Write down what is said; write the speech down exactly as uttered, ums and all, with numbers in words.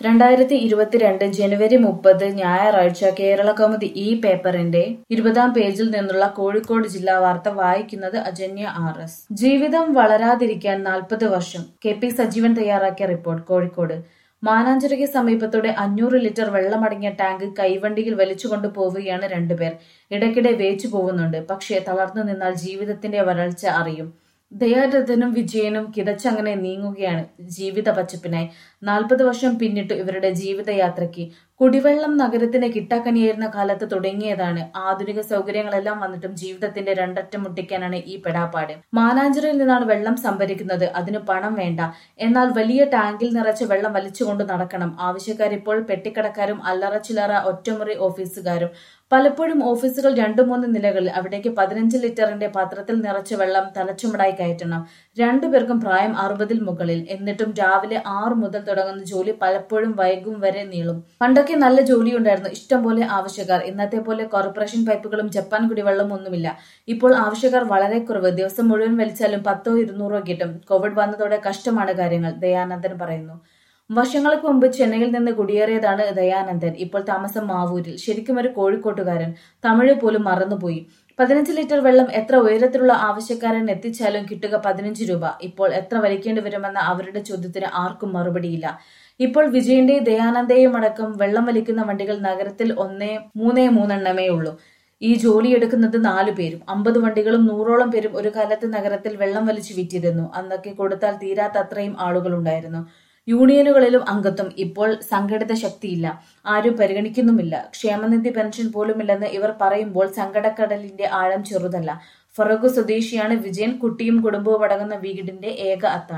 രണ്ടായിരത്തി ഇരുപത്തിരണ്ട് ജനുവരി മുപ്പത് ഞായറാഴ്ച കേരളകൗമുദി ഈ പേപ്പറിന്റെ ഇരുപതാം പേജിൽ നിന്നുള്ള കോഴിക്കോട് ജില്ലാ വാർത്ത വായിക്കുന്നത് അജന്യ ആർ എസ്. ജീവിതം വളരാതിരിക്കാൻ നാൽപ്പത് വർഷം. കെ പി സജീവൻ തയ്യാറാക്കിയ റിപ്പോർട്ട്. കോഴിക്കോട് മാനാഞ്ചിറയ്ക്ക് സമീപത്തൂടെ അഞ്ഞൂറ് ലിറ്റർ വെള്ളമടങ്ങിയ ടാങ്ക് കൈവണ്ടിയിൽ വലിച്ചുകൊണ്ടു പോവുകയാണ് രണ്ടുപേർ. ഇടയ്ക്കിടെ വേച്ചു പോകുന്നുണ്ട്. പക്ഷേ തളർന്നു നിന്നാൽ ജീവിതത്തിന്റെ വരൾച്ച അറിയും. ദയാരഥനും വിജയനും കിതച്ചങ്ങനെ നീങ്ങുകയാണ് ജീവിത പച്ചപ്പിനായി. നാൽപ്പത് വർഷം പിന്നിട്ടു ഇവരുടെ ജീവിതയാത്രയ്ക്ക്. കുടിവെള്ളം നഗരത്തിന് കിട്ടാക്കനിയായിരുന്ന കാലത്ത് തുടങ്ങിയതാണ്. ആധുനിക സൗകര്യങ്ങളെല്ലാം വന്നിട്ടും ജീവിതത്തിന്റെ രണ്ടറ്റം മുട്ടിക്കാനാണ് ഈ പെടാപ്പാട്. മാനാഞ്ചിറയിൽ നിന്നാണ് വെള്ളം സംഭരിക്കുന്നത്. അതിന് പണം വേണ്ട. എന്നാൽ വലിയ ടാങ്കിൽ നിറച്ച വെള്ളം വലിച്ചുകൊണ്ട് നടക്കണം. ആവശ്യക്കാരിപ്പോൾ പെട്ടിക്കടക്കാരും അല്ലറ ചില്ലറ ഒറ്റമുറി ഓഫീസുകാരും. പലപ്പോഴും ഓഫീസുകൾ രണ്ടു മൂന്ന് നിലകളിൽ. അവിടേക്ക് പതിനഞ്ച് ലിറ്ററിന്റെ പാത്രത്തിൽ നിറച്ച വെള്ളം തലച്ചുമടായി കയറ്റണം. രണ്ടുപേർക്കും പ്രായം അറുപതിൽ മുകളിൽ. എന്നിട്ടും രാവിലെ ആറു മുതൽ തുടങ്ങുന്ന ജോലി പലപ്പോഴും വൈകും വരെ നീളും. പണ്ടൊക്കെ നല്ല ജോലിയുണ്ടായിരുന്നു, ഇഷ്ടം പോലെ ആവശ്യക്കാർ. ഇന്നത്തെ പോലെ കോർപ്പറേഷൻ പൈപ്പുകളും ജപ്പാൻ കുടിവെള്ളവും ഒന്നുമില്ല. ഇപ്പോൾ ആവശ്യക്കാർ വളരെ കുറവ്. ദിവസം മുഴുവൻ വലിച്ചാലും പത്തോ ഇരുന്നൂറോ കിട്ടും. കോവിഡ് വന്നതോടെ കഷ്ടമാണ് കാര്യങ്ങൾ, ദയാനന്ദൻ പറയുന്നു. വർഷങ്ങൾക്ക് മുമ്പ് ചെന്നൈയിൽ നിന്ന് കുടിയേറിയതാണ് ദയാനന്ദൻ. ഇപ്പോൾ താമസം മാവൂരിൽ. ശരിക്കും ഒരു കോഴിക്കോട്ടുകാരൻ. തമിഴ് പോലും മറന്നുപോയി. പതിനഞ്ച് ലിറ്റർ വെള്ളം എത്ര ഉയരത്തിലുള്ള ആവശ്യക്കാരൻ എത്തിച്ചാലും കിട്ടുക പതിനഞ്ച് രൂപ. ഇപ്പോൾ എത്ര വലിക്കേണ്ടി വരുമെന്ന അവരുടെ ചോദ്യത്തിന് ആർക്കും മറുപടിയില്ല. ഇപ്പോൾ വിജയന്റെയും ദയാനന്ദയും അടക്കം വെള്ളം വലിക്കുന്ന വണ്ടികൾ നഗരത്തിൽ ഒന്നേ മൂന്നേ മൂന്നെണ്ണമേ ഉള്ളൂ. ഈ ജോലിയെടുക്കുന്നത് നാലു പേരും. അമ്പത് വണ്ടികളും നൂറോളം പേരും ഒരു കാലത്ത് നഗരത്തിൽ വെള്ളം വലിച്ചു വിറ്റിരുന്നു. അന്നൊക്കെ കൊടുത്താൽ തീരാത്ത അത്രയും ആളുകളുണ്ടായിരുന്നു. യൂണിയനുകളിലും അംഗത്വം. ഇപ്പോൾ സംഘടിത ശക്തിയില്ല. ആരും പരിഗണിക്കുന്നുമില്ല. ക്ഷേമനിധി പെൻഷൻ പോലുമില്ലെന്ന് ഇവർ പറയുമ്പോൾ സങ്കടക്കടലിന്റെ ആഴം ചെറുതല്ല. ഫറോക്ക് സ്വദേശിയാണ് വിജയൻ. കുട്ടിയും കുടുംബവും അടങ്ങുന്ന വീടിന്റെ ഏക അത്താണി.